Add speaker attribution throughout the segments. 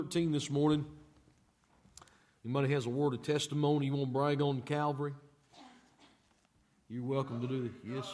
Speaker 1: 13 this morning. Anybody has a word of testimony you want to brag on Calvary? You're welcome to do that. Yes,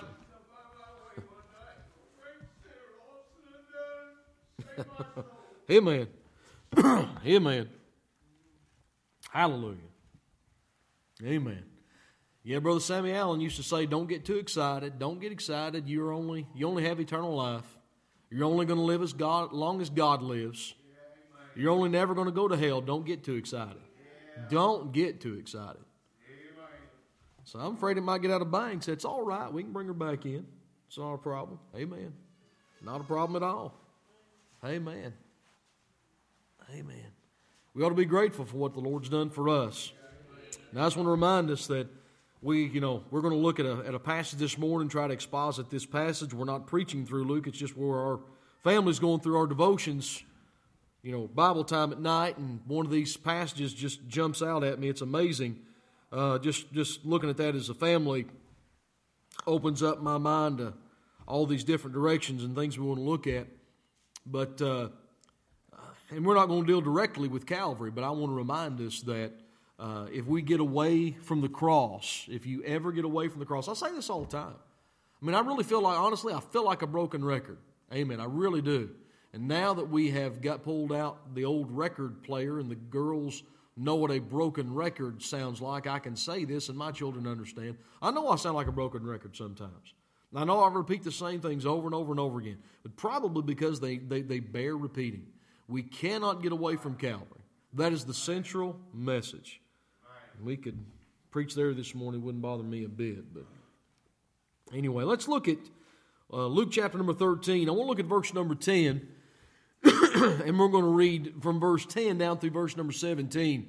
Speaker 1: sir. Amen. Amen. Hallelujah. Amen. Yeah, Brother Sammy Allen used to say, don't get too excited. Don't get excited. You only have eternal life. You're only going to live as long as God lives. You're only never going to go to hell. Don't get too excited. Don't get too excited. So I'm afraid it might get out of banks. It's all right. We can bring her back in. It's not a problem. Amen. Not a problem at all. Amen. Amen. We ought to be grateful for what the Lord's done for us. Now, I just want to remind us that we're going to look at a passage this morning, try to exposit this passage. We're not preaching through Luke. It's just where our family's going through our devotions, Bible time at night, and one of these passages just jumps out at me. It's amazing. Just looking at that as a family opens up my mind to all these different directions and things we want to look at. But and we're not going to deal directly with Calvary, but I want to remind us that if we get away from the cross, if you ever get away from the cross, I say this all the time. I mean, I really feel like, honestly, I feel like a broken record. Amen. I really do. And now that we have got pulled out the old record player and the girls know what a broken record sounds like, I can say this and my children understand. I know I sound like a broken record sometimes. I know I repeat the same things over and over and over again, but probably because they bear repeating. We cannot get away from Calvary. That is the central message. We could preach there this morning. It wouldn't bother me a bit. But anyway, let's look at Luke chapter number 13. I want to look at verse number 10. And we're going to read from verse 10 down through verse number 17.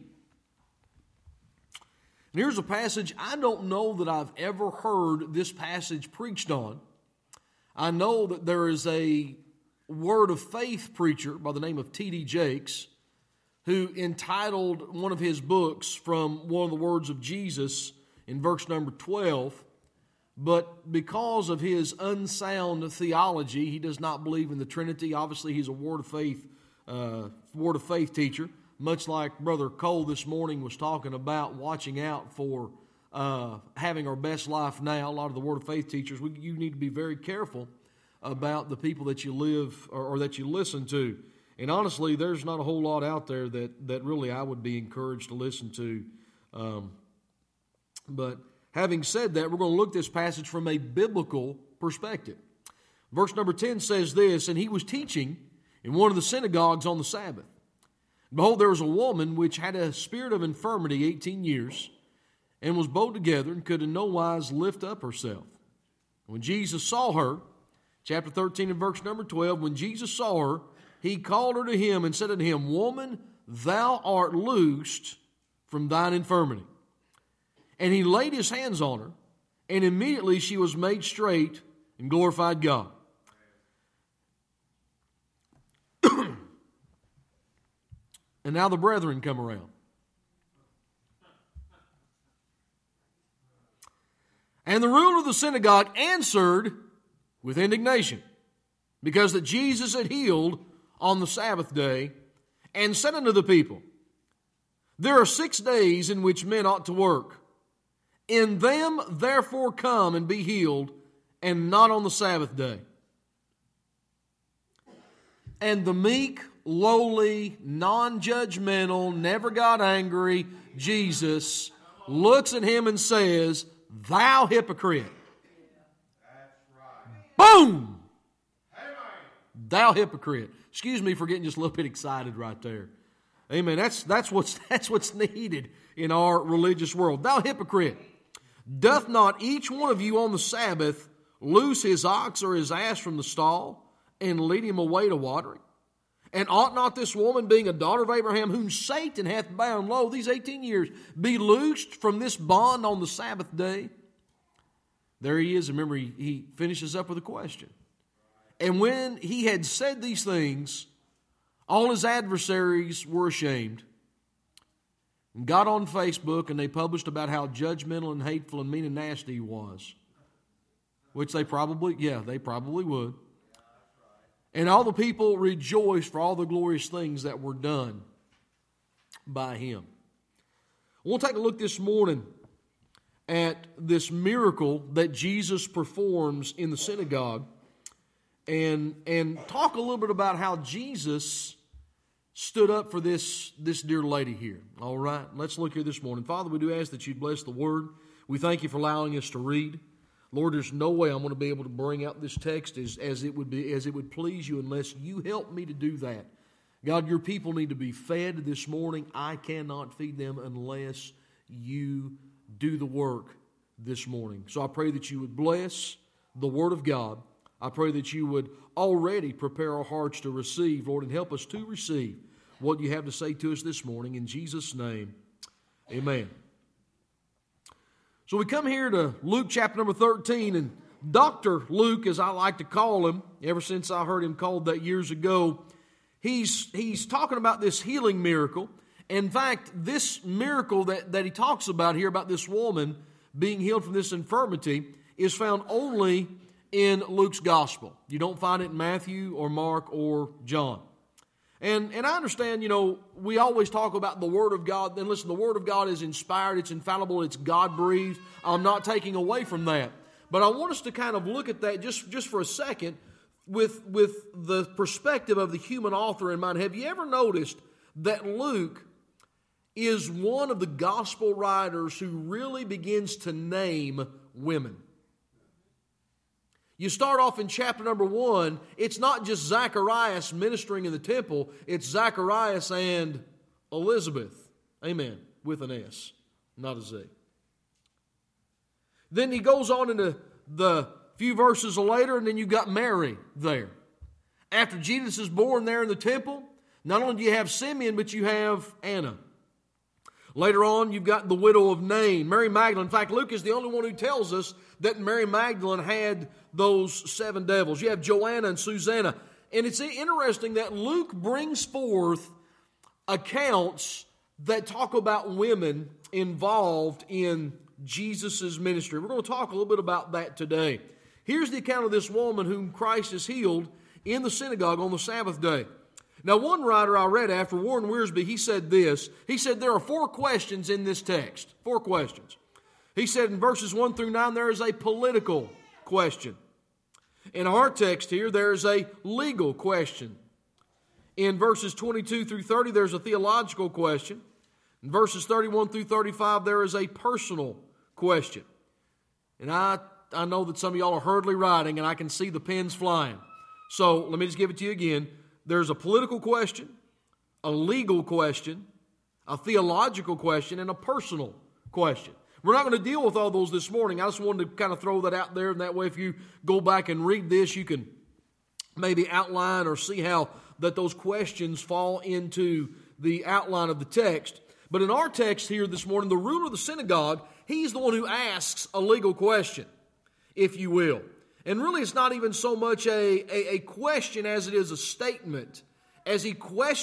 Speaker 1: And here's a passage I don't know that I've ever heard this passage preached on. I know that there is a word of faith preacher by the name of T.D. Jakes who entitled one of his books from one of the words of Jesus in verse number 12. But because of his unsound theology, he does not believe in the Trinity. Obviously, he's a word of faith teacher, much like Brother Cole this morning was talking about watching out for having our best life now. A lot of the word of faith teachers, you need to be very careful about the people that you live or that you listen to. And honestly, there's not a whole lot out there that really I would be encouraged to listen to. But having said that, we're going to look at this passage from a biblical perspective. Verse number 10 says this, and he was teaching in one of the synagogues on the Sabbath. Behold, there was a woman which had a spirit of infirmity 18 years, and was bowed together, and could in no wise lift up herself. When Jesus saw her, chapter 13 and verse number 12, when Jesus saw her, he called her to him and said unto him, Woman, thou art loosed from thine infirmity. And he laid his hands on her, and immediately she was made straight and glorified God. And now the brethren come around. And the ruler of the synagogue answered with indignation, because that Jesus had healed on the Sabbath day, and said unto the people, There are 6 days in which men ought to work. In them therefore come and be healed, and not on the Sabbath day. And the meek, lowly, non-judgmental, never got angry Jesus looks at him and says, Thou hypocrite. Boom! Thou hypocrite. Excuse me for getting just a little bit excited right there. Amen. That's what's needed in our religious world. Thou hypocrite. Doth not each one of you on the Sabbath loose his ox or his ass from the stall and lead him away to watering? And ought not this woman, being a daughter of Abraham, whom Satan hath bound low these 18 years, be loosed from this bond on the Sabbath day? There he is. Remember, he finishes up with a question. And when he had said these things, all his adversaries were ashamed, and got on Facebook, and they published about how judgmental and hateful and mean and nasty he was. Which they probably would. And all the people rejoiced for all the glorious things that were done by him. We'll take a look this morning at this miracle that Jesus performs in the synagogue and talk a little bit about how Jesus stood up for this dear lady here. All right, let's look here this morning. Father, we do ask that you'd bless the word. We thank you for allowing us to read. Lord, there's no way I'm going to be able to bring out this text as it would please you unless you help me to do that. God, your people need to be fed this morning. I cannot feed them unless you do the work this morning. So I pray that you would bless the Word of God. I pray that you would already prepare our hearts to receive, Lord, and help us to receive what you have to say to us this morning. In Jesus' name, amen. So we come here to Luke chapter number 13, and Dr. Luke, as I like to call him, ever since I heard him called that years ago, he's talking about this healing miracle. In fact, this miracle that he talks about here, about this woman being healed from this infirmity, is found only in Luke's gospel. You don't find it in Matthew or Mark or John. And I understand, we always talk about the Word of God. And listen, the Word of God is inspired, it's infallible, it's God-breathed. I'm not taking away from that. But I want us to kind of look at that just for a second with the perspective of the human author in mind. Have you ever noticed that Luke is one of the gospel writers who really begins to name women? You start off in chapter number 1, it's not just Zacharias ministering in the temple, it's Zacharias and Elizabeth. Amen. With an S, not a Z. Then he goes on into the few verses later, and then you've got Mary there. After Jesus is born there in the temple, not only do you have Simeon, but you have Anna. Later on, you've got the widow of Nain, Mary Magdalene. In fact, Luke is the only one who tells us that Mary Magdalene had those 7 devils. You have Joanna and Susanna. And it's interesting that Luke brings forth accounts that talk about women involved in Jesus' ministry. We're going to talk a little bit about that today. Here's the account of this woman whom Christ has healed in the synagogue on the Sabbath day. Now, one writer I read after, Warren Wiersbe, he said this. He said there are 4 questions in this text. 4 questions. He said in verses 1 through 9, there is a political question. In our text here, there is a legal question. In verses 22 through 30, there's a theological question. In verses 31 through 35, there is a personal question. And I know that some of y'all are hurriedly writing, and I can see the pens flying. So let me just give it to you again. There's a political question, a legal question, a theological question, and a personal question. We're not going to deal with all those this morning. I just wanted to kind of throw that out there, and that way if you go back and read this, you can maybe outline or see how that those questions fall into the outline of the text. But in our text here this morning, the ruler of the synagogue, he's the one who asks a legal question, if you will. And really it's not even so much a question as it is a statement. As he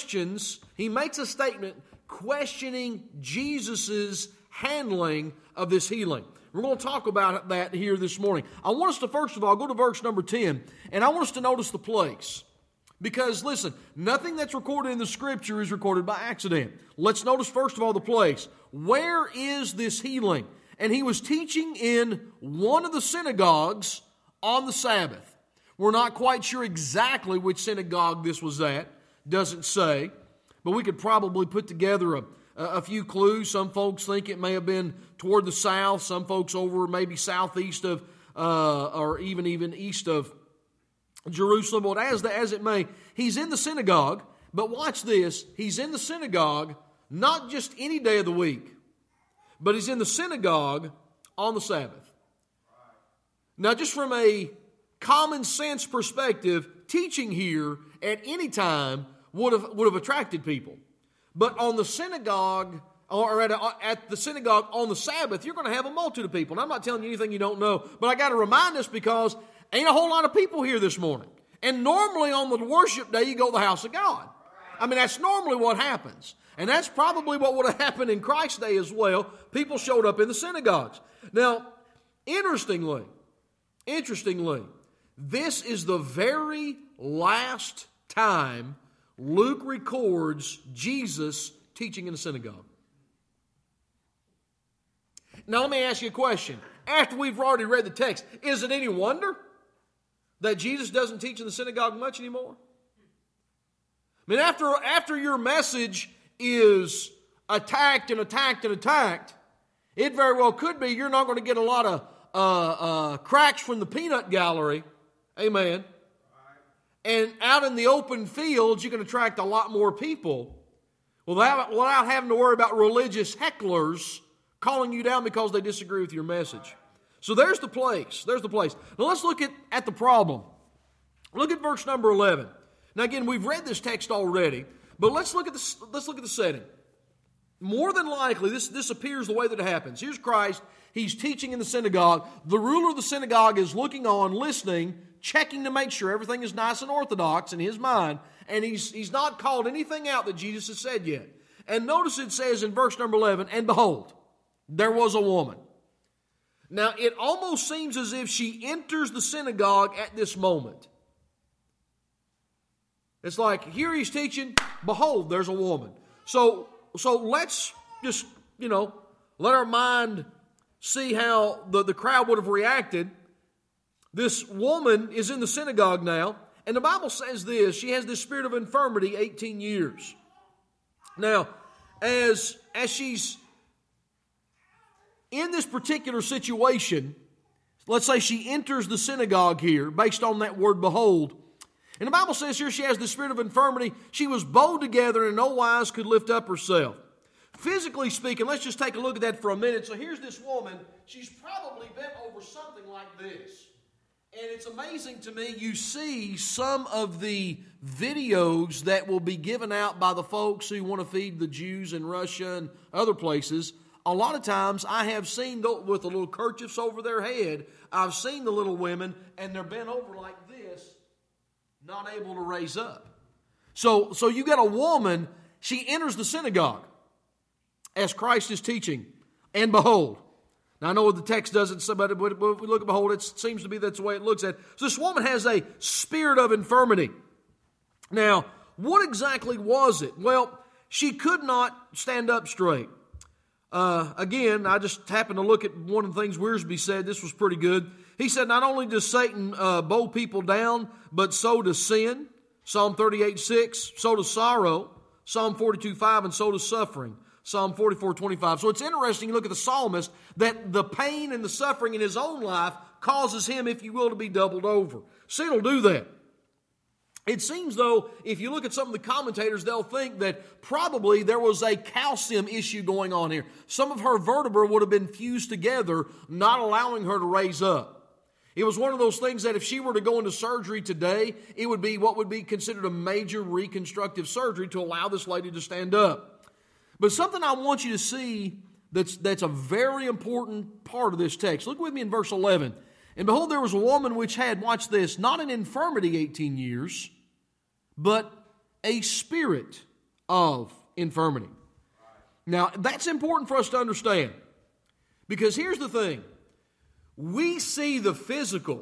Speaker 1: makes a statement questioning Jesus' handling of this healing. We're going to talk about that here this morning. I want us to first of all go to verse number 10, and I want us to notice the place. Because listen, nothing that's recorded in the Scripture is recorded by accident. Let's notice first of all the place. Where is this healing? And he was teaching in one of the synagogues on the Sabbath. We're not quite sure exactly which synagogue this was at. Doesn't say. But we could probably put together a few clues. Some folks think it may have been toward the south. Some folks over maybe southeast of, or even east of Jerusalem. But as it may, he's in the synagogue. But watch this. He's in the synagogue not just any day of the week, but he's in the synagogue on the Sabbath. Now, just from a common sense perspective, teaching here at any time would have attracted people. But on the synagogue, or at the synagogue on the Sabbath, you're going to have a multitude of people. And I'm not telling you anything you don't know, but I got to remind us because ain't a whole lot of people here this morning. And normally on the worship day, you go to the house of God. I mean, that's normally what happens. And that's probably what would have happened in Christ's day as well. People showed up in the synagogues. Now, interestingly, this is the very last time Luke records Jesus teaching in the synagogue. Now let me ask you a question. After we've already read the text, is it any wonder that Jesus doesn't teach in the synagogue much anymore? I mean, after your message is attacked and attacked and attacked, it very well could be you're not going to get a lot of cracks from the peanut gallery. Amen. And out in the open fields, you can attract a lot more people without having to worry about religious hecklers calling you down because they disagree with your message. So there's the place. There's the place. Now let's look at the problem. Look at verse number 11. Now again, we've read this text already, but let's look at the setting. More than likely, this appears the way that it happens. Here's Christ. He's teaching in the synagogue. The ruler of the synagogue is looking on, listening, checking to make sure everything is nice and orthodox in his mind, and he's not called anything out that Jesus has said yet. And notice it says in verse number 11, and behold, there was a woman. Now, it almost seems as if she enters the synagogue at this moment. It's like, here he's teaching, behold, there's a woman. So let's just, let our mind see how the crowd would have reacted. This woman is in the synagogue now, and the Bible says this, she has this spirit of infirmity 18 years. Now, as she's in this particular situation, let's say she enters the synagogue here based on that word behold. And the Bible says here she has the spirit of infirmity. She was bowed together and in no wise could lift up herself. Physically speaking, let's just take a look at that for a minute. So here's this woman. She's probably bent over something like this. And it's amazing to me, you see some of the videos that will be given out by the folks who want to feed the Jews in Russia and other places. A lot of times I have seen with the little kerchiefs over their head, I've seen the little women and they're bent over like this, not able to raise up. So you got a woman, she enters the synagogue as Christ is teaching, and behold. Now I know what the text doesn't say, but if we look at behold, it seems to be that's the way it looks at. So this woman has a spirit of infirmity. Now, what exactly was it? Well, she could not stand up straight. Again, I just happened to look at one of the things Wiersbe said. This was pretty good. He said, not only does Satan bow people down, but so does sin. Psalm 38:6. So does sorrow. Psalm 42:5. And so does suffering. Psalm 44:25. So it's interesting, you look at the psalmist, that the pain and the suffering in his own life causes him, if you will, to be doubled over. Sin will do that. It seems, though, if you look at some of the commentators, they'll think that probably there was a calcium issue going on here. Some of her vertebrae would have been fused together, not allowing her to raise up. It was one of those things that if she were to go into surgery today, it would be what would be considered a major reconstructive surgery to allow this lady to stand up. But something I want you to see that's a very important part of this text. Look with me in verse 11. And behold, there was a woman which had, watch this, not an infirmity 18 years, but a spirit of infirmity. Now, that's important for us to understand. Because here's the thing. We see the physical,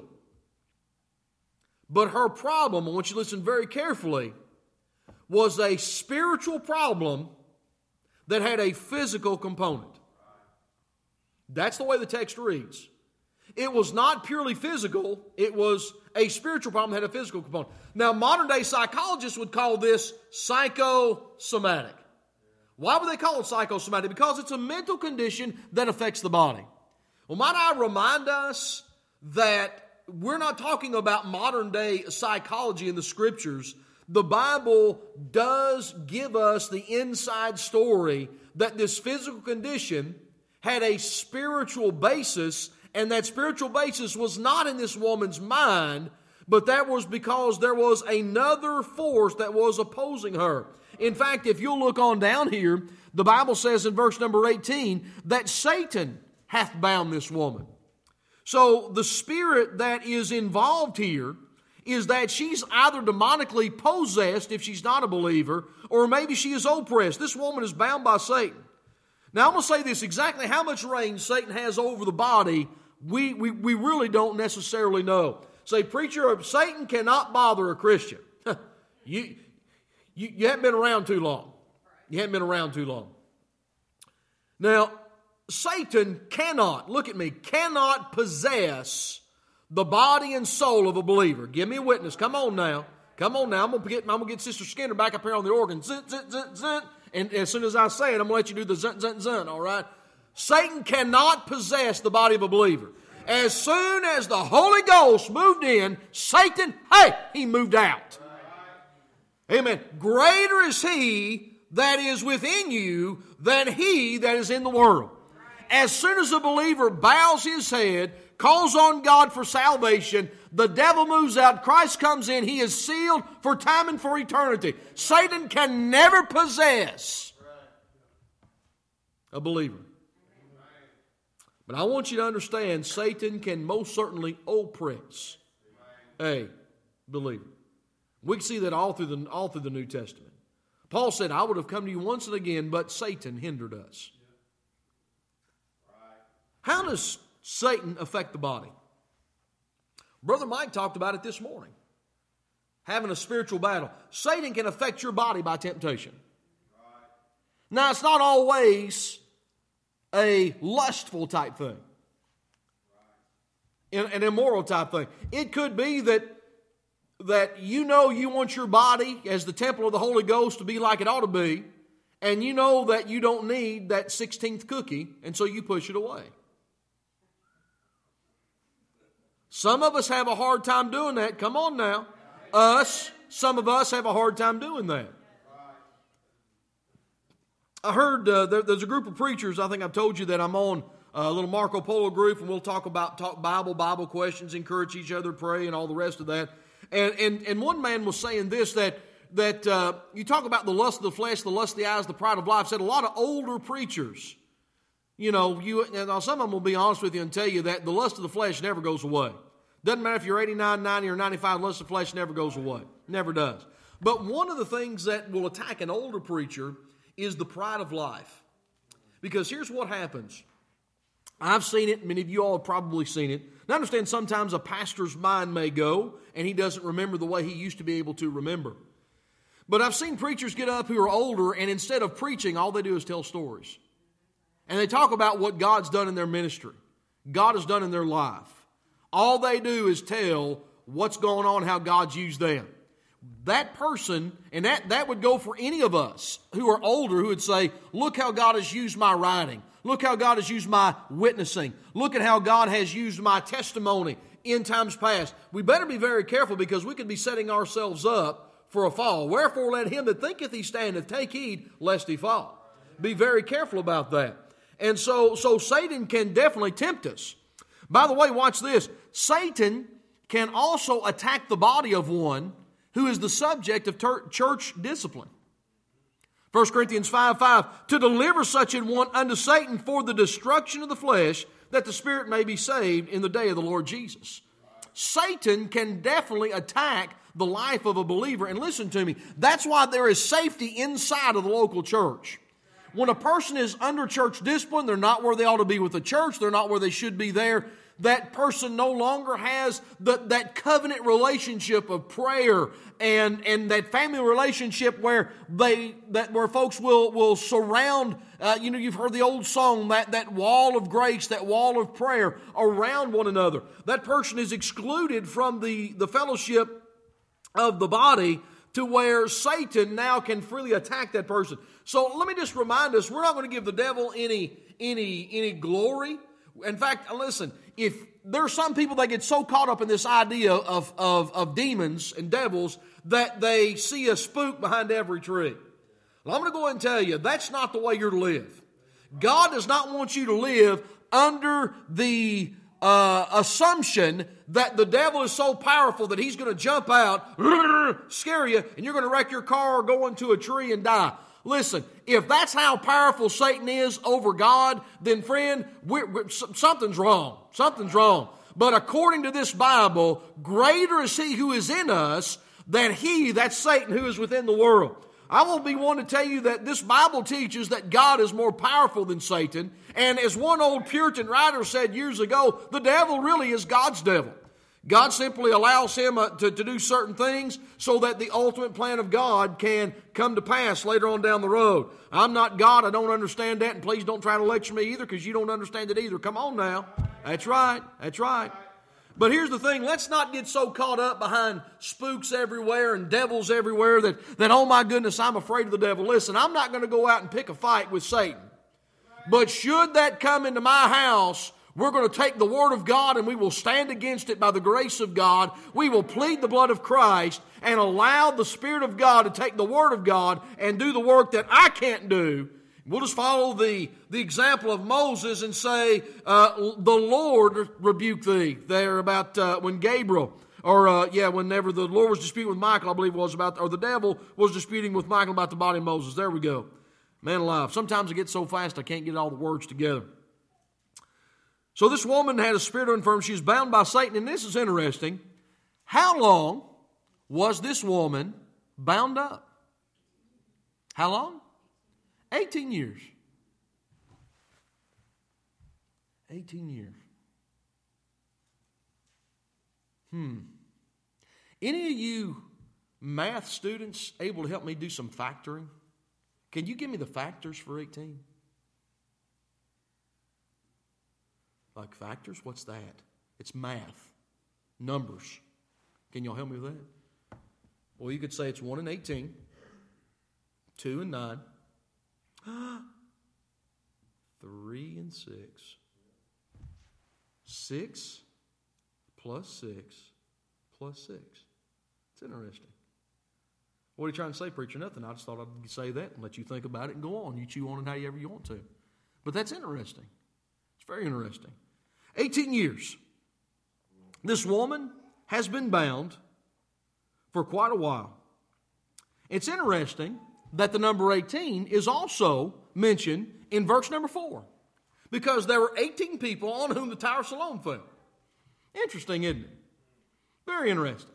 Speaker 1: but her problem, I want you to listen very carefully, was a spiritual problem that had a physical component. That's the way the text reads. It was not purely physical, it was a spiritual problem that had a physical component. Now, modern day psychologists would call this psychosomatic. Why would they call it psychosomatic? Because it's a mental condition that affects the body. Well, might I remind us that we're not talking about modern day psychology in the Scriptures. The Bible does give us the inside story that this physical condition had a spiritual basis, and that spiritual basis was not in this woman's mind, but that was because there was another force that was opposing her. In fact, if you'll look on down here, the Bible says in verse number 18 that Satan hath bound this woman. So the spirit that is involved here is that she's either demonically possessed if she's not a believer, or maybe she is oppressed. This woman is bound by Satan. Now I'm going to say this, exactly how much reign Satan has over the body, we really don't necessarily know. Say, preacher, Satan cannot bother a Christian. You haven't been around too long. You haven't been around too long. Now, Satan cannot, look at me, cannot possess the body and soul of a believer. Give me a witness. Come on now. Come on now. I'm gonna get Sister Skinner back up here on the organ. Zint, zint, zint, zint. And as soon as I say it, I'm going to let you do the zint, zint, zint, all right? Satan cannot possess the body of a believer. As soon as the Holy Ghost moved in, Satan, he moved out. Amen. Greater is he that is within you than he that is in the world. As soon as a believer bows his head, calls on God for salvation, the devil moves out, Christ comes in, he is sealed for time and for eternity. Satan can never possess a believer. But I want you to understand, Satan can most certainly oppress a believer. We can see that all through the New Testament. Paul said, I would have come to you once and again, but Satan hindered us. How does Satan affect the body? Brother Mike talked about it this morning. Having a spiritual battle. Satan can affect your body by temptation. Now, it's not always a lustful type thing. An immoral type thing. It could be that you know you want your body as the temple of the Holy Ghost to be like it ought to be, and you know that you don't need that 16th cookie, and so you push it away. Some of us have a hard time doing that. Come on now. Some of us have a hard time doing that. I heard there's a group of preachers, I think I've told you that I'm on a little Marco Polo group, and we'll talk Bible questions, encourage each other, pray, and all the rest of that. And one man was saying this, that you talk about the lust of the flesh, the lust of the eyes, the pride of life. Said a lot of older preachers, now some of them will be honest with you and tell you that the lust of the flesh never goes away. Doesn't matter if you're 89, 90, or 95, the lust of the flesh never goes away. Never does. But one of the things that will attack an older preacher is the pride of life. Because here's what happens. I've seen it. Many of you all have probably seen it. Now understand, sometimes a pastor's mind may go and he doesn't remember the way he used to be able to remember. But I've seen preachers get up who are older, and instead of preaching, all they do is tell stories. And they talk about what God's done in their ministry. God has done in their life. All they do is tell what's going on, how God's used them. That person, and that would go for any of us who are older, who would say, look how God has used my writing. Look how God has used my witnessing. Look at how God has used my testimony in times past. We better be very careful, because we could be setting ourselves up for a fall. Wherefore let him that thinketh he standeth take heed lest he fall. Be very careful about that. And so Satan can definitely tempt us. By the way, watch this. Satan can also attack the body of one who is the subject of church discipline. 1 Corinthians 5:5, to deliver such an one unto Satan for the destruction of the flesh, that the spirit may be saved in the day of the Lord Jesus. Satan can definitely attack the life of a believer. And listen to me, that's why there is safety inside of the local church. When a person is under church discipline, they're not where they ought to be with the church, they're not where they should be there, that person no longer has that covenant relationship of prayer and that family relationship where folks will surround, you've heard the old song, that wall of grace, that wall of prayer around one another. That person is excluded from the fellowship of the body, to where Satan now can freely attack that person. So let me just remind us, we're not going to give the devil any glory. In fact, listen, if there are some people that get so caught up in this idea of demons and devils that they see a spook behind every tree. Well, I'm going to go ahead and tell you, that's not the way you're to live. God does not want you to live under the assumption that the devil is so powerful that he's going to jump out, scare you, and you're going to wreck your car or go into a tree and die. Listen, if that's how powerful Satan is over God, then friend, something's wrong. Something's wrong. But according to this Bible, greater is he who is in us than that's Satan, who is within the world. I will be one to tell you that this Bible teaches that God is more powerful than Satan. And as one old Puritan writer said years ago, the devil really is God's devil. God simply allows him to do certain things so that the ultimate plan of God can come to pass later on down the road. I'm not God. I don't understand that. And please don't try to lecture me either, because you don't understand it either. Come on now. That's right. That's right. But here's the thing. Let's not get so caught up behind spooks everywhere and devils everywhere that oh my goodness, I'm afraid of the devil. Listen, I'm not going to go out and pick a fight with Satan. But should that come into my house, we're going to take the Word of God and we will stand against it by the grace of God. We will plead the blood of Christ and allow the Spirit of God to take the Word of God and do the work that I can't do. We'll just follow the example of Moses and say, the Lord rebuke thee. There about when Gabriel, whenever the Lord was disputing with Michael, I believe it was about, or the devil was disputing with Michael about the body of Moses. There we go. Man alive. Sometimes I get so fast I can't get all the words together. So this woman had a spirit of infirmity. She was bound by Satan. And this is interesting. How long was this woman bound up? How long? 18 years. 18 years. Any of you math students able to help me do some factoring? Can you give me the factors for 18? Like factors? What's that? It's math. Numbers. Can y'all help me with that? Well, you could say it's 1 and 18. 2 and 9. 3 and 6. 6 plus 6 plus 6. It's interesting. What are you trying to say, preacher? Nothing. I just thought I'd say that and let you think about it and go on. You chew on it however you want to. But that's interesting. It's very interesting. 18 years. This woman has been bound for quite a while. It's interesting that the number 18 is also mentioned in verse number 4. Because there were 18 people on whom the Tower of Siloam fell. Interesting, isn't it? Very interesting.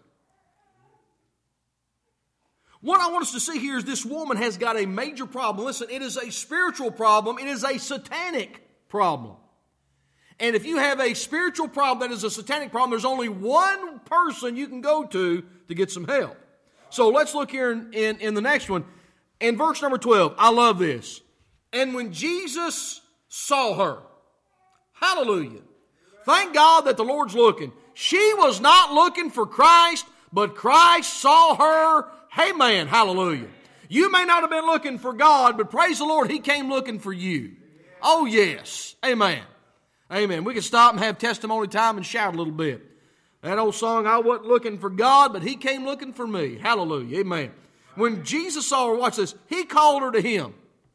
Speaker 1: What I want us to see here is this woman has got a major problem. Listen, it is a spiritual problem. It is a satanic problem. And if you have a spiritual problem that is a satanic problem, there's only one person you can go to get some help. So let's look here in the next one. In verse number 12, I love this. And when Jesus saw her, hallelujah. Thank God that the Lord's looking. She was not looking for Christ, but Christ saw her. Amen. Hallelujah. You may not have been looking for God, but praise the Lord, He came looking for you. Oh, yes. Amen. Amen. We can stop and have testimony time and shout a little bit. That old song, I wasn't looking for God, but He came looking for me. Hallelujah. Amen. When Jesus saw her, watch this, He called her to Him.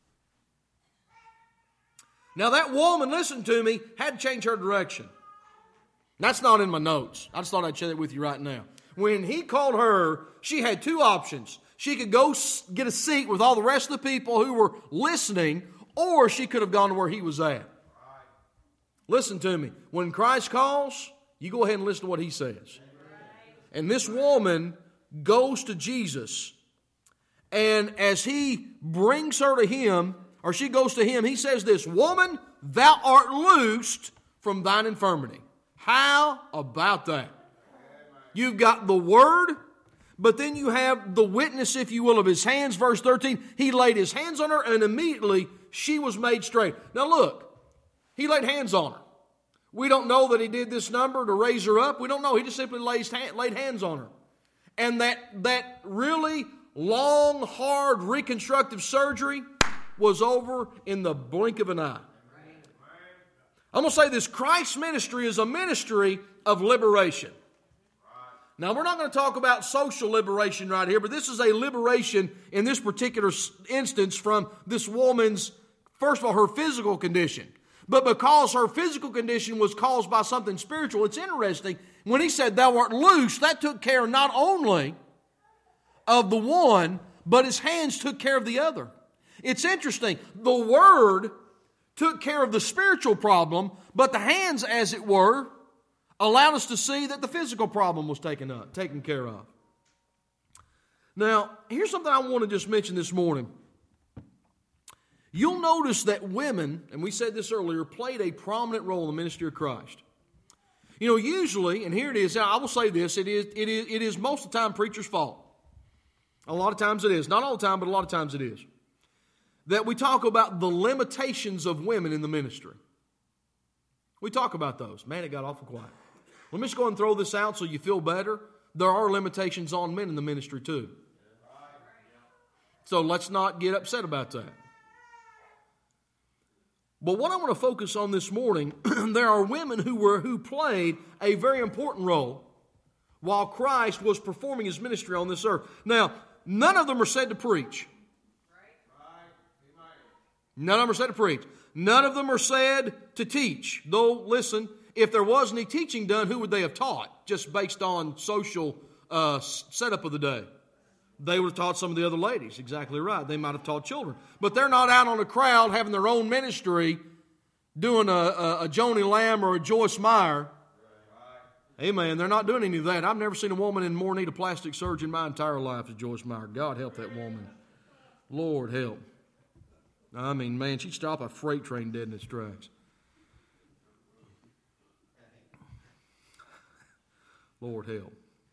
Speaker 1: Now that woman, listen to me, had to change her direction. That's not in my notes. I just thought I'd share that with you right now. When He called her, she had two options. She could go get a seat with all the rest of the people who were listening, or she could have gone to where He was at. Listen to me. When Christ calls, you go ahead and listen to what He says. And this woman goes to Jesus. And as He brings her to Him, or she goes to Him, He says this, "Woman, thou art loosed from thine infirmity." How about that? You've got the Word, but then you have the witness, if you will, of His hands. Verse 13, He laid His hands on her, and immediately she was made straight. Now look, He laid hands on her. We don't know that He did this number to raise her up. We don't know. He just simply laid hands on her. And that really long, hard reconstructive surgery was over in the blink of an eye. I'm going to say this, Christ's ministry is a ministry of liberation. Now, we're not going to talk about social liberation right here, but this is a liberation in this particular instance from this woman's, first of all, her physical condition. But because her physical condition was caused by something spiritual, it's interesting. When He said, "Thou art loose," that took care not only of the one, but His hands took care of the other. It's interesting. The Word took care of the spiritual problem, but the hands, as it were, allowed us to see that the physical problem was taken care of. Now, here's something I want to just mention this morning. You'll notice that women, and we said this earlier, played a prominent role in the ministry of Christ. You know, usually, and here it is, I will say this, it is most of the time preacher's fault. A lot of times it is. Not all the time, but a lot of times it is. That we talk about the limitations of women in the ministry. We talk about those. Man, it got awful quiet. Let me just go ahead and throw this out so you feel better. There are limitations on men in the ministry too. So let's not get upset about that. But what I want to focus on this morning, there are women who played a very important role while Christ was performing his ministry on this earth. Now, none of them are said to preach. None of them are said to preach. None of them are said to teach. Though, listen, if there was any teaching done, who would they have taught? Just based on social setup of the day. They would have taught some of the other ladies. Exactly right. They might have taught children. But they're not out on a crowd having their own ministry, doing a Joni Lamb or a Joyce Meyer. Amen. They're not doing any of that. I've never seen a woman in more need of plastic surgery in my entire life as Joyce Meyer. God help that woman. Lord help. I mean, man, she'd stop a freight train dead in its tracks. Lord help.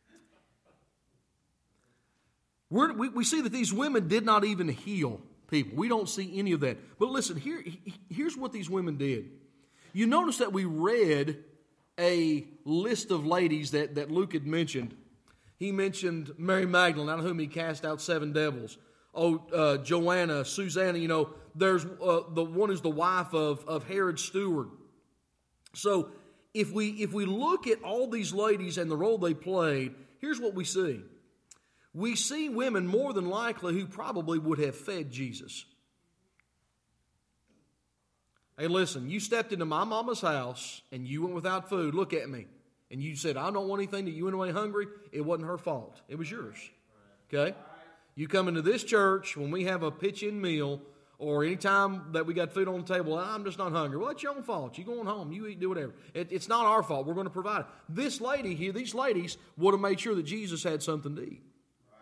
Speaker 1: We see that these women did not even heal people. We don't see any of that. But listen, here's what these women did. You notice that we read a list of ladies that Luke had mentioned. He mentioned Mary Magdalene, out of whom he cast out 7 devils. Joanna, Susanna, you know, there's the one who's the wife of Herod's steward. So if we look at all these ladies and the role they played, here's what we see. We see women more than likely who probably would have fed Jesus. Hey, listen, you stepped into my mama's house and you went without food. Look at me. And you said, I don't want anything, that you went away hungry. It wasn't her fault. It was yours. Okay? You come into this church when we have a pitch-in meal, or any time that we got food on the table, I'm just not hungry. Well, that's your own fault. You going home, you eat, do whatever. It's not our fault. We're going to provide it. This lady here, these ladies would have made sure that Jesus had something to eat.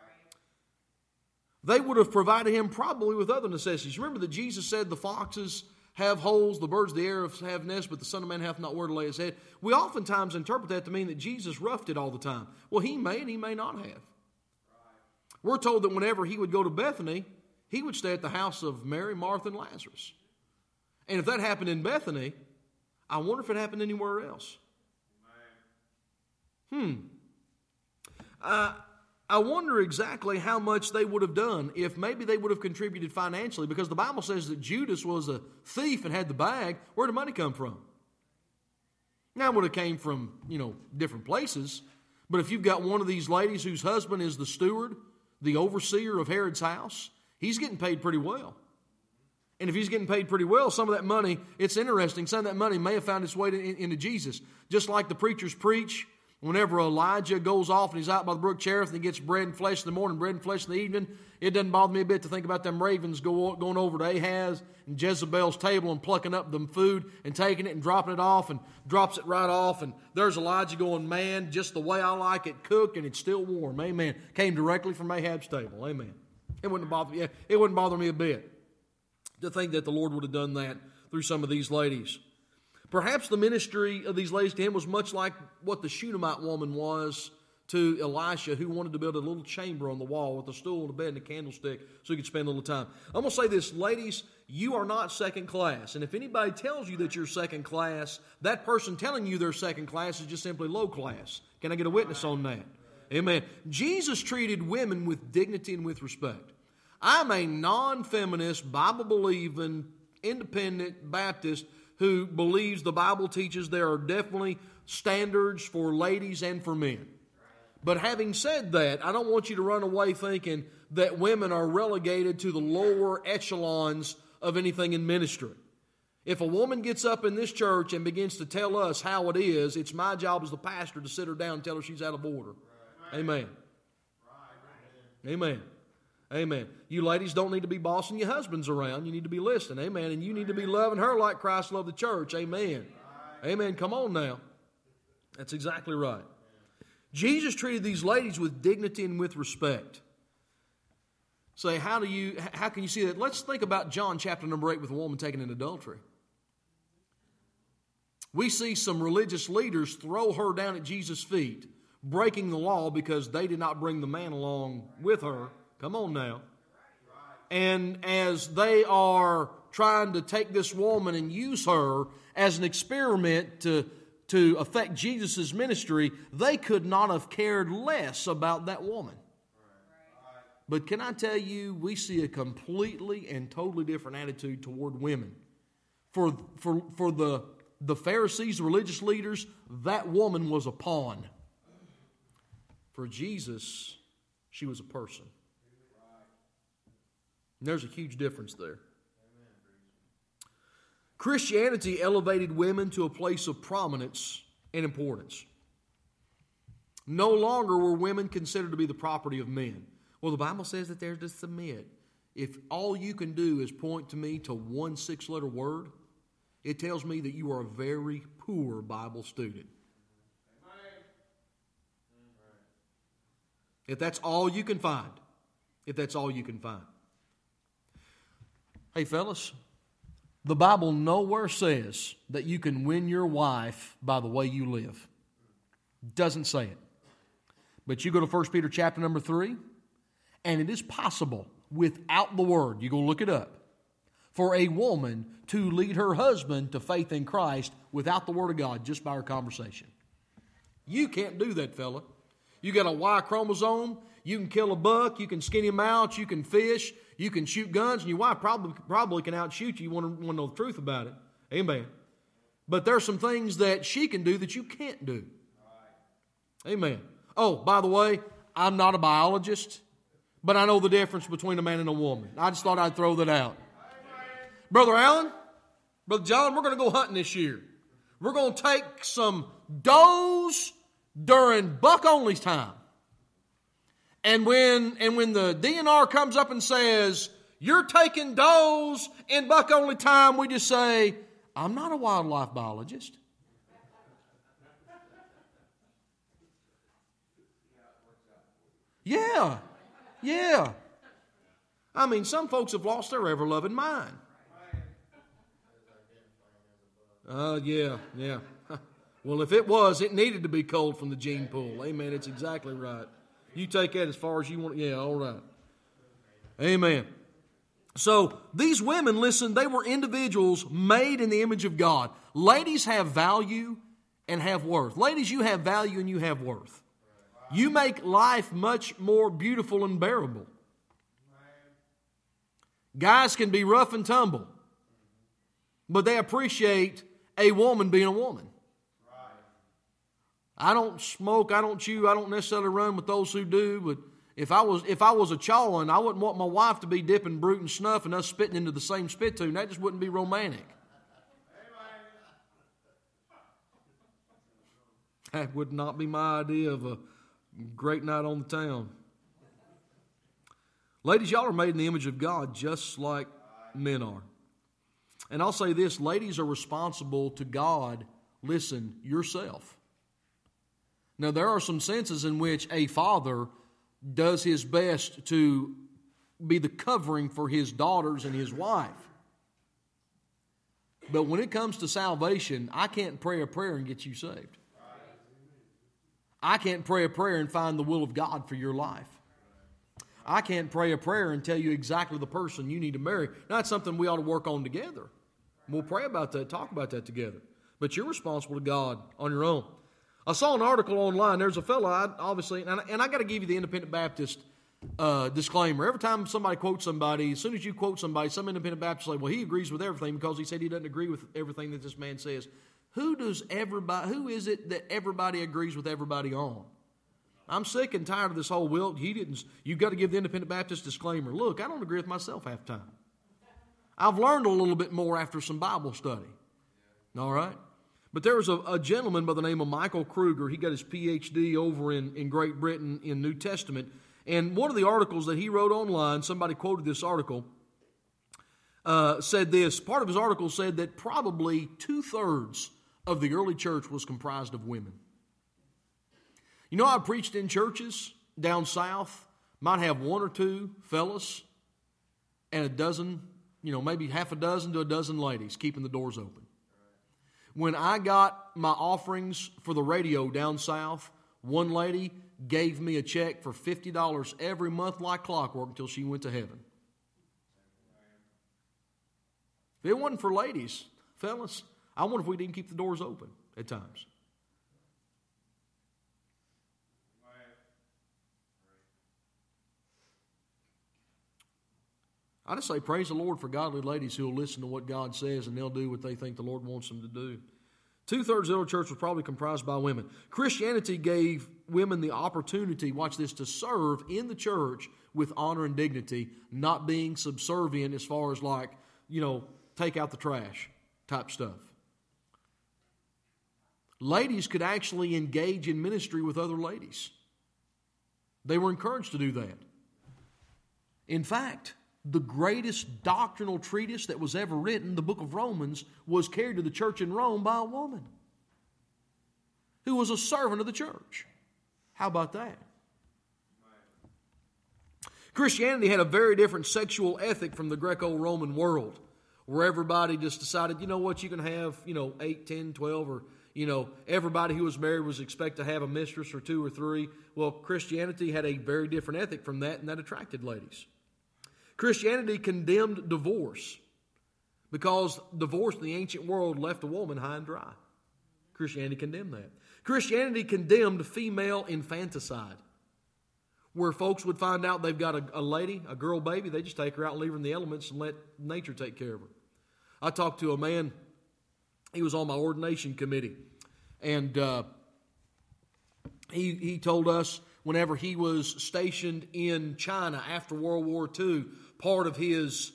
Speaker 1: They would have provided him probably with other necessities. Remember that Jesus said the foxes have holes, the birds of the air have nests, but the Son of Man hath not where to lay his head. We oftentimes interpret that to mean that Jesus roughed it all the time. Well, he may and he may not have. We're told that whenever he would go to Bethany, he would stay at the house of Mary, Martha, and Lazarus. And if that happened in Bethany, I wonder if it happened anywhere else. I wonder exactly how much they would have done if maybe they would have contributed financially, because the Bible says that Judas was a thief and had the bag. Where did the money come from? Now, it would have came from, different places. But if you've got one of these ladies whose husband is the steward, the overseer of Herod's house, he's getting paid pretty well. And if he's getting paid pretty well, some of that money, it's interesting, some of that money may have found its way into Jesus. Just like the preachers preach, whenever Elijah goes off and he's out by the brook Cherith and he gets bread and flesh in the morning, bread and flesh in the evening, it doesn't bother me a bit to think about them ravens going over to Ahaz and Jezebel's table and plucking up the food and taking it and dropping it off, and drops it right off. And there's Elijah going, man, just the way I like it cooked, and it's still warm. Amen. Came directly from Ahab's table. Amen. It wouldn't bother me a bit to think that the Lord would have done that through some of these ladies. Perhaps the ministry of these ladies to him was much like what the Shunammite woman was to Elisha, who wanted to build a little chamber on the wall with a stool and a bed and a candlestick so he could spend a little time. I'm going to say this, ladies, you are not second class. And if anybody tells you that you're second class, that person telling you they're second class is just simply low class. Can I get a witness on that? Amen. Jesus treated women with dignity and with respect. I'm a non-feminist, Bible-believing, independent Baptist who believes the Bible teaches there are definitely standards for ladies and for men. But having said that, I don't want you to run away thinking that women are relegated to the lower echelons of anything in ministry. If a woman gets up in this church and begins to tell us how it is, it's my job as the pastor to sit her down and tell her she's out of order. Amen. Amen. Amen. You ladies don't need to be bossing your husbands around. You need to be listening. Amen. And you need to be loving her like Christ loved the church. Amen. Amen. Come on now. That's exactly right. Jesus treated these ladies with dignity and with respect. Say, how can you see that? Let's think about John chapter number 8 with a woman taken in adultery. We see some religious leaders throw her down at Jesus' feet, breaking the law because they did not bring the man along with her. Come on now. And as they are trying to take this woman and use her as an experiment to affect Jesus' ministry, they could not have cared less about that woman. But can I tell you, we see a completely and totally different attitude toward women. For the Pharisees, the religious leaders, that woman was a pawn. For Jesus, she was a person. And there's a huge difference there. Christianity elevated women to a place of prominence and importance. No longer were women considered to be the property of men. Well, the Bible says that they're to submit. If all you can do is point to me to one 6-letter word, it tells me that you are a very poor Bible student. If that's all you can find. If that's all you can find. Hey, fellas, the Bible nowhere says that you can win your wife by the way you live. Doesn't say it. But you go to 1 Peter chapter number 3, and it is possible without the word, you go look it up, for a woman to lead her husband to faith in Christ without the word of God, just by her conversation. You can't do that, fella. You got a Y chromosome, you can kill a buck, you can skin him out, you can fish, you can shoot guns, and your wife probably can outshoot you. You want to know the truth about it. Amen. But there are some things that she can do that you can't do. Amen. Oh, by the way, I'm not a biologist, but I know the difference between a man and a woman. I just thought I'd throw that out. Brother Allen, Brother John, we're going to go hunting this year. We're going to take some does during buck-only's time. And when the DNR comes up and says, you're taking does in buck-only time, we just say, I'm not a wildlife biologist. Yeah. I mean, some folks have lost their ever-loving mind. Yeah. Well, if it was, it needed to be culled from the gene pool. Amen. It's exactly right. You take that as far as you want. Yeah, all right. Amen. So these women, listen, they were individuals made in the image of God. Ladies have value and have worth. Ladies, you have value and you have worth. You make life much more beautiful and bearable. Guys can be rough and tumble, but they appreciate a woman being a woman. I don't smoke, I don't chew, I don't necessarily run with those who do, but if I was a chawin', I wouldn't want my wife to be dipping brute and snuff and us spitting into the same spittoon. That just wouldn't be romantic. That would not be my idea of a great night on the town. Ladies, y'all are made in the image of God just like men are. And I'll say this, ladies are responsible to God, listen, yourself. Now, there are some senses in which a father does his best to be the covering for his daughters and his wife. But when it comes to salvation, I can't pray a prayer and get you saved. I can't pray a prayer and find the will of God for your life. I can't pray a prayer and tell you exactly the person you need to marry. Now, that's something we ought to work on together. We'll pray about that, talk about that together. But you're responsible to God on your own. I saw an article online. There's a fellow, obviously, and I got to give you the Independent Baptist disclaimer. Every time somebody quotes somebody, as soon as you quote somebody, some Independent Baptists say, well, he agrees with everything because he said he doesn't agree with everything that this man says. Who is it that everybody agrees with everybody on? I'm sick and tired of this whole, you've got to give the Independent Baptist disclaimer. Look, I don't agree with myself half the time. I've learned a little bit more after some Bible study. All right? But there was a gentleman by the name of Michael Kruger. He got his Ph.D. over in Great Britain in New Testament. And one of the articles that he wrote online, somebody quoted this article, said this. Part of his article said that probably 2/3 of the early church was comprised of women. You know, I preached in churches down south, might have 1 or 2 fellas and a dozen, maybe half a dozen to a dozen ladies keeping the doors open. When I got my offerings for the radio down south, one lady gave me a check for $50 every month like clockwork until she went to heaven. If it wasn't for ladies, fellas, I wonder if we didn't keep the doors open at times. I just say praise the Lord for godly ladies who will listen to what God says and they'll do what they think the Lord wants them to do. 2/3 of the early church was probably comprised by women. Christianity gave women the opportunity, watch this, to serve in the church with honor and dignity, not being subservient as far as like, take out the trash type stuff. Ladies could actually engage in ministry with other ladies. They were encouraged to do that. In fact, the greatest doctrinal treatise that was ever written, the book of Romans, was carried to the church in Rome by a woman who was a servant of the church. How about that? Christianity had a very different sexual ethic from the Greco-Roman world, where everybody just decided, you know what, you can have, 8, 10, 12, or, everybody who was married was expected to have a mistress or 2 or 3. Well, Christianity had a very different ethic from that, and that attracted ladies. Christianity condemned divorce because divorce in the ancient world left a woman high and dry. Christianity condemned that. Christianity condemned female infanticide, where folks would find out they've got a girl baby, they just take her out and leave her in the elements and let nature take care of her. I talked to a man, he was on my ordination committee, and he told us whenever he was stationed in China after World War II, part of his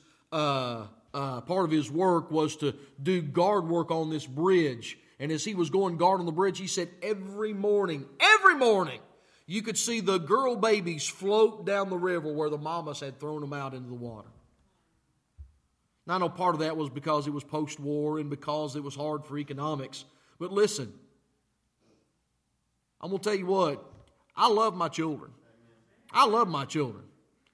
Speaker 1: work was to do guard work on this bridge. And as he was going guard on the bridge, he said every morning, you could see the girl babies float down the river where the mamas had thrown them out into the water. Now, I know part of that was because it was post-war and because it was hard for economics. But listen, I'm going to tell you what, I love my children. I love my children.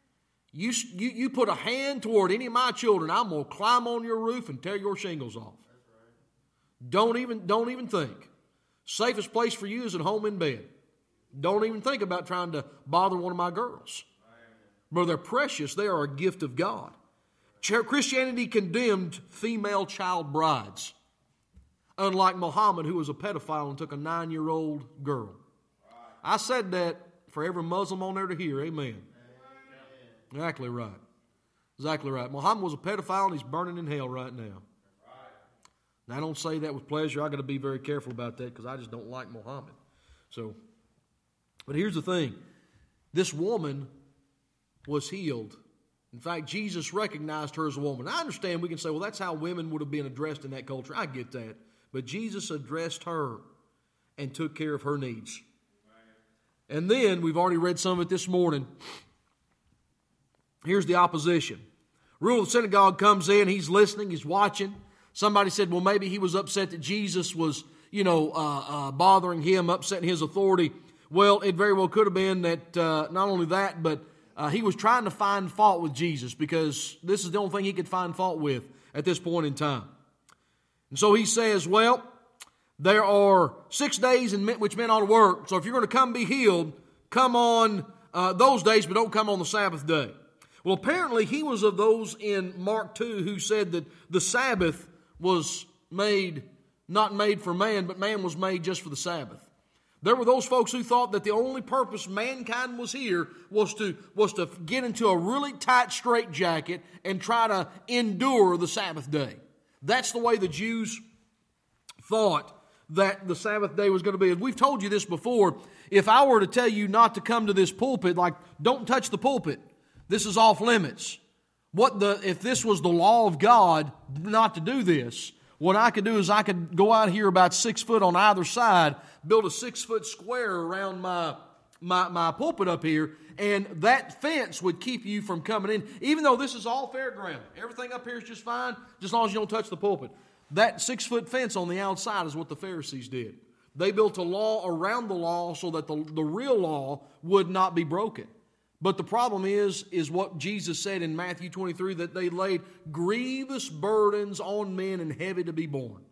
Speaker 1: You put a hand toward any of my children, I'm going to climb on your roof and tear your shingles off. Don't even think. Safest place for you is at home in bed. Don't even think about trying to bother one of my girls. But they're precious. They are a gift of God. Christianity condemned female child brides, unlike Muhammad, who was a pedophile and took a 9-year-old girl. I said that for every Muslim on there to hear. Amen. Exactly right. Exactly right. Muhammad was a pedophile and he's burning in hell right now. Now, I don't say that with pleasure. I've got to be very careful about that because I just don't like Muhammad. But here's the thing. This woman was healed. In fact, Jesus recognized her as a woman. I understand we can say, well, that's how women would have been addressed in that culture. I get that. But Jesus addressed her and took care of her needs. And then, we've already read some of it this morning. Here's the opposition. Ruler of the synagogue comes in, he's listening, he's watching. Somebody said, well, maybe he was upset that Jesus was, bothering him, upsetting his authority. Well, it very well could have been that not only that, but he was trying to find fault with Jesus because this is the only thing he could find fault with at this point in time. And so he says, well, there are 6 days in which men ought to work. So if you're going to come be healed, come on those days, but don't come on the Sabbath day. Well, apparently he was of those in Mark 2 who said that the Sabbath was not made for man, but man was made just for the Sabbath. There were those folks who thought that the only purpose mankind was here was to get into a really tight straitjacket and try to endure the Sabbath day. That's the way the Jews thought that the Sabbath day was going to be. And we've told you this before. If I were to tell you not to come to this pulpit, like don't touch the pulpit, this is off limits. If this was the law of God not to do this, what I could do is I could go out here about 6 foot on either side, build a 6 foot square around my pulpit up here, and that fence would keep you from coming in. Even though this is all fair ground, everything up here is just fine, just as long as you don't touch the pulpit. That 6 foot fence on the outside is what the Pharisees did. They built a law around the law so that the real law would not be broken. But the problem is what Jesus said in Matthew 23, that they laid grievous burdens on men and heavy to be borne.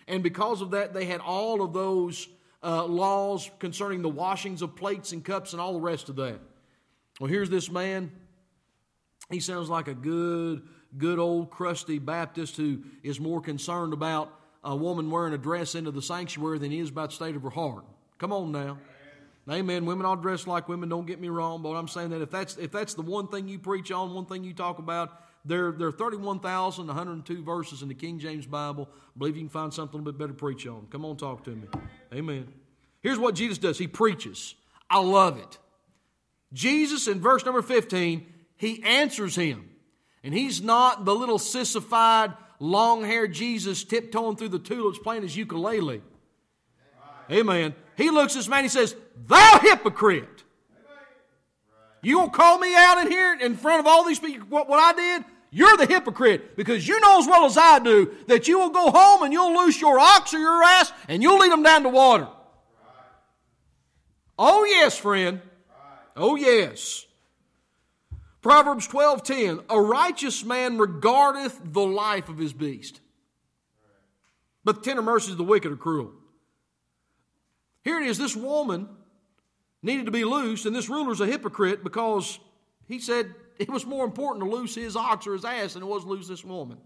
Speaker 1: And because of that, they had all of those laws concerning the washings of plates and cups and all the rest of that. Well, here's this man. He sounds like a good old crusty Baptist who is more concerned about a woman wearing a dress into the sanctuary than he is about the state of her heart. Come on now. Amen. Women all dress like women, don't get me wrong, but I'm saying that if that's the one thing you preach on, one thing you talk about, there are 31,102 verses in the King James Bible. I believe you can find something a little bit better to preach on. Come on, talk to me. Amen. Here's what Jesus does. He preaches. I love it. Jesus, in verse number 15, he answers him. And he's not the little sissified, long-haired Jesus tiptoeing through the tulips playing his ukulele. Amen. He looks at this man and he says, "Thou hypocrite! You gonna call me out in here in front of all these people what I did? You're the hypocrite, because you know as well as I do that you will go home and you'll loose your ox or your ass and you'll lead them down to water." Oh yes, friend. Oh yes. Proverbs 12:10, "A righteous man regardeth the life of his beast, but the tender mercies of the wicked are cruel." Here it is, this woman needed to be loosed, and this ruler's a hypocrite because he said it was more important to loose his ox or his ass than it was to loose this woman.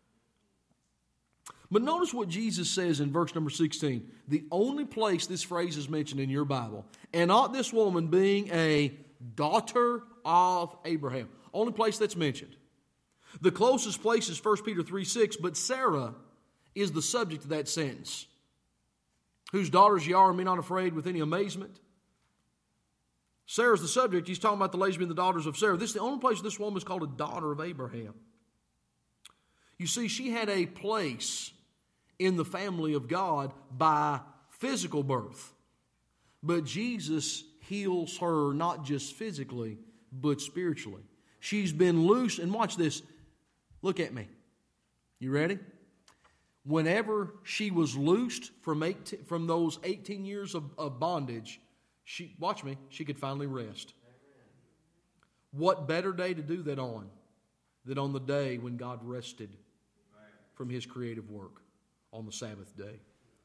Speaker 1: But notice what Jesus says in verse number 16. The only place this phrase is mentioned in your Bible. "And not this woman being a daughter of Abraham." Only place that's mentioned. The closest place is 1 Peter 3:6, but Sarah is the subject of that sentence. "Whose daughters ye are, and be not afraid with any amazement." Sarah's the subject. He's talking about the ladies being the daughters of Sarah. This is the only place this woman is called a daughter of Abraham. You see, she had a place in the family of God by physical birth. But Jesus heals her not just physically, but spiritually. She's been loose, and watch this. Look at me. You ready? Whenever she was loosed from those 18 years of bondage, watch me, she could finally rest. What better day to do that on than on the day when God rested from His creative work on the Sabbath day?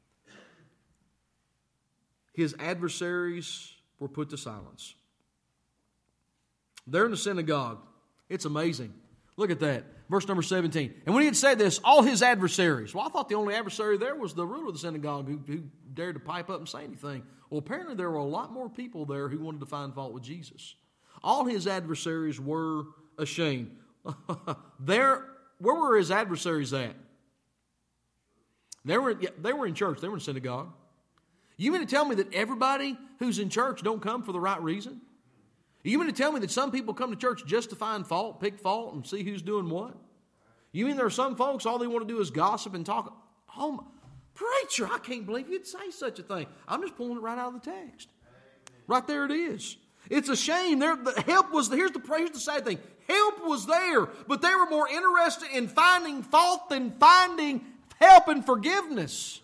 Speaker 1: His adversaries were put to silence. They're in the synagogue. It's amazing. Look at that. Verse number 17. "And when he had said this, all his adversaries." Well, I thought the only adversary there was the ruler of the synagogue who dared to pipe up and say anything. Well, apparently there were a lot more people there who wanted to find fault with Jesus. All his adversaries were ashamed. Where were his adversaries at? They were in church. They were in synagogue. You mean to tell me that everybody who's in church don't come for the right reason? You mean to tell me that some people come to church just to find fault, pick fault, and see who's doing what? You mean there are some folks, all they want to do is gossip and talk? Oh, preacher, I can't believe you'd say such a thing. I'm just pulling it right out of the text. Right there it is. It's a shame. The help was here's the sad thing. Help was there, but they were more interested in finding fault than finding help and forgiveness.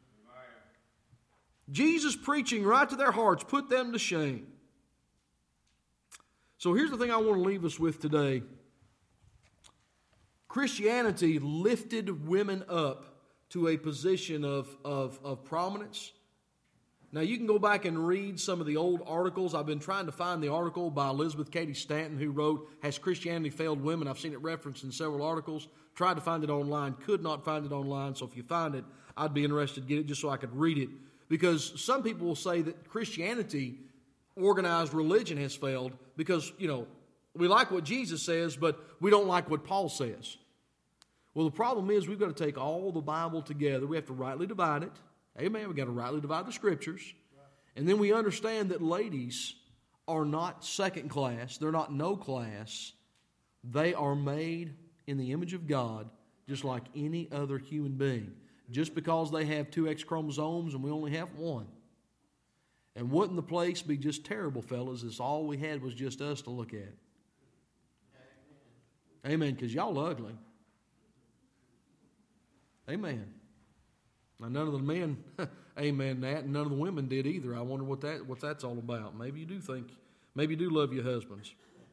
Speaker 1: Jesus preaching right to their hearts put them to shame. So here's the thing I want to leave us with today. Christianity lifted women up to a position of prominence. Now you can go back and read some of the old articles. I've been trying to find the article by Elizabeth Cady Stanton who wrote, "Has Christianity Failed Women?" I've seen it referenced in several articles. Tried to find it online. Could not find it online. So if you find it, I'd be interested to get it just so I could read it. Because some people will say that Christianity, organized religion, has failed because, we like what Jesus says, but we don't like what Paul says. Well, the problem is we've got to take all the Bible together. We have to rightly divide it. Amen. We've got to rightly divide the Scriptures. And then we understand that ladies are not second class. They're not no class. They are made in the image of God just like any other human being. Just because they have 2 X chromosomes and we only have 1. And wouldn't the place be just terrible, fellas, if all we had was just us to look at? Amen, because y'all ugly. Amen. Now, none of the men, amen, that, and none of the women did either. I wonder what that's all about. Maybe you do love your husbands.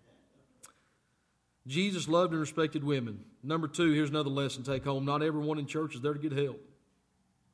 Speaker 1: Jesus loved and respected women. Number 2, here's another lesson to take home. Not everyone in church is there to get help.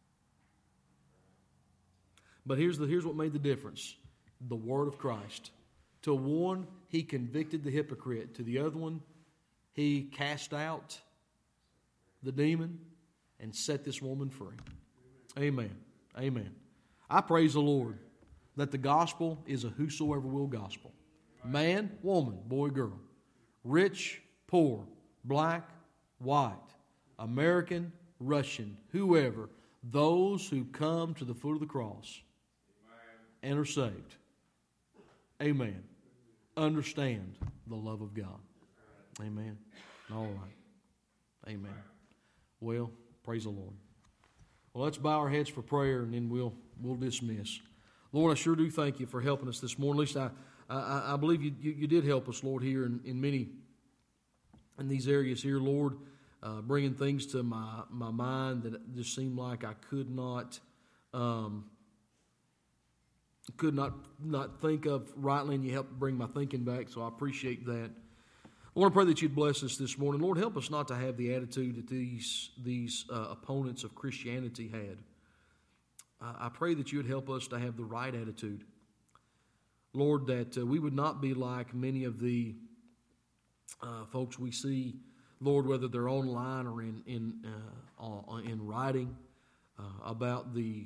Speaker 1: But here's what made the difference. The word of Christ. To one, he convicted the hypocrite. To the other one, he cast out the demon and set this woman free. Amen. Amen. I praise the Lord that the gospel is a whosoever will gospel. Man, woman, boy, girl. Rich, poor, black, white, American, Russian, whoever. Those who come to the foot of the cross and are saved. Amen. Understand the love of God. Amen. All right. Amen. Well, praise the Lord. Well, let's bow our heads for prayer, and then we'll dismiss. Lord, I sure do thank you for helping us this morning. At least I believe you did help us, Lord, here in these areas here, Lord, bringing things to my mind that just seemed like I could not think of rightly, and you helped bring my thinking back, so I appreciate that. I want to pray that you'd bless us this morning. Lord, help us not to have the attitude that these opponents of Christianity had. I pray that you would help us to have the right attitude. Lord, that we would not be like many of the folks we see, Lord, whether they're online or in writing, about the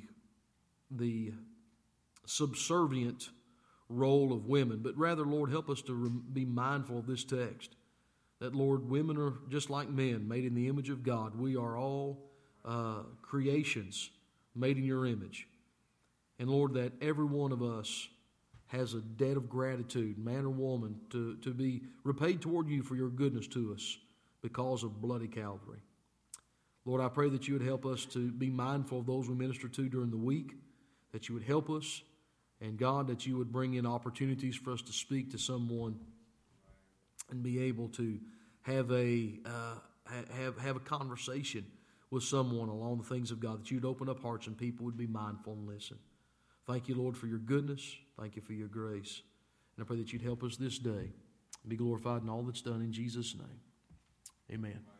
Speaker 1: subservient role of women, but rather, Lord, help us to be mindful of this text, that, Lord, women are just like men, made in the image of God. We are all creations made in your image. And, Lord, that every one of us has a debt of gratitude, man or woman, to be repaid toward you for your goodness to us because of bloody Calvary. Lord, I pray that you would help us to be mindful of those we minister to during the week, that you would help us, and God, that you would bring in opportunities for us to speak to someone and be able to have a conversation with someone along the things of God, that you'd open up hearts and people would be mindful and listen. Thank you, Lord, for your goodness. Thank you for your grace. And I pray that you'd help us this day. Be glorified in all that's done in Jesus' name. Amen.